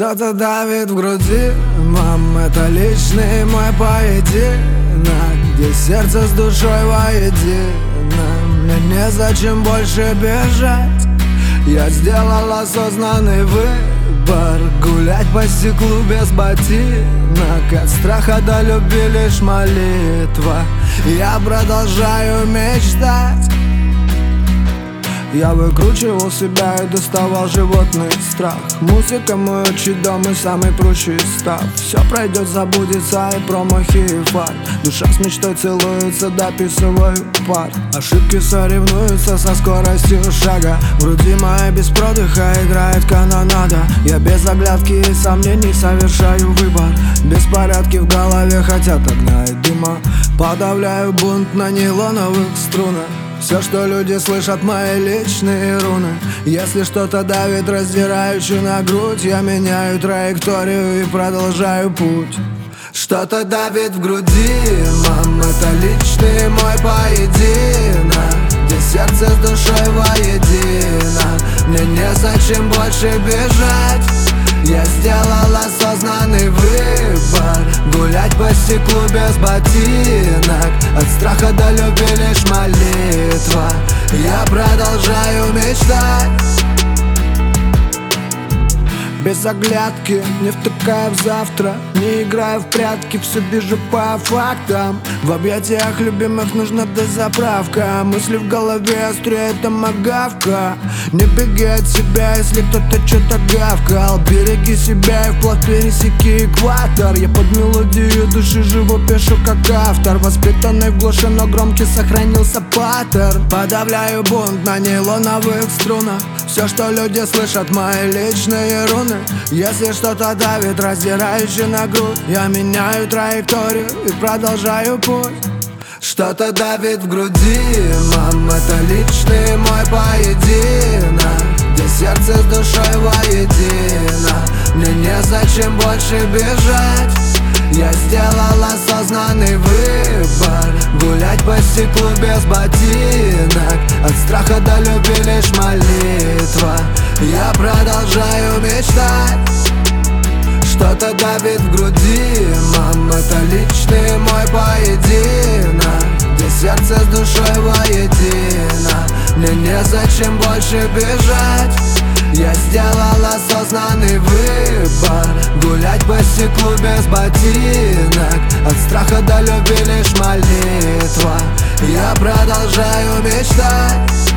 Что-то давит в груди, мам, это личный мой поединок, где сердце с душой воедино. Мне незачем больше бежать, я сделал осознанный выбор. Гулять по стеклу без ботинок, от страха до любви лишь молитва. Я продолжаю мечтать. Я выкручивал себя и доставал животный страх. Музыка мой отчий дом и самый прочий став. Все пройдет, забудется и промахи, и факт. Душа с мечтой целуется, дописываю пар. Ошибки соревнуются со скоростью шага. В груди моей без продыха играет канонада. Я без оглядки и сомнений совершаю выбор. Беспорядки в голове хотят огня и дыма. Подавляю бунт на нейлоновых струнах. Все, что люди слышат, мои личные руны. Если что-то давит, раздираючи на грудь, я меняю траекторию и продолжаю путь. Что-то давит в груди, мам, это личный мой поединок, где сердце с душой воедино. Мне незачем больше бежать. Я сделал осознанный выбор. Гулять по стеклу без ботинок, от страха до любви лишь молитва. Я продолжаю мечтать. Без оглядки, не втыкая в завтра, не играя в прятки, все бежу по фактам. В объятиях любимых нужна дозаправка. Мысли в голове острее томагавка. Не беги от себя, если кто-то что-то гавкал. Береги себя и вплавь пересеки экватор. Я под мелодию души живу, пишу как автор. Воспитанный в глуши, но громкий сохранился паттерн. Подавляю бунт на нейлоновых струнах. Все, что люди слышат, мои личные руны. Если что-то давит, раздирающий на грудь, я меняю траекторию и продолжаю путь. Что-то давит в груди, мам, это личный мой поединок, где сердце с душой воедино. Мне незачем больше бежать. Я сделал осознанный выбор. Гулять по стеклу без ботинок, от страха до любви лишь молитва. Я продолжаю мечтать. Что-то давит в груди, мам, это личный мой поединок, где сердце с душой воедино. Мне незачем больше бежать. Я сделал осознанный выбор. Гулять по стеклу без ботинок, от страха до любви лишь молитва. Я продолжаю мечтать.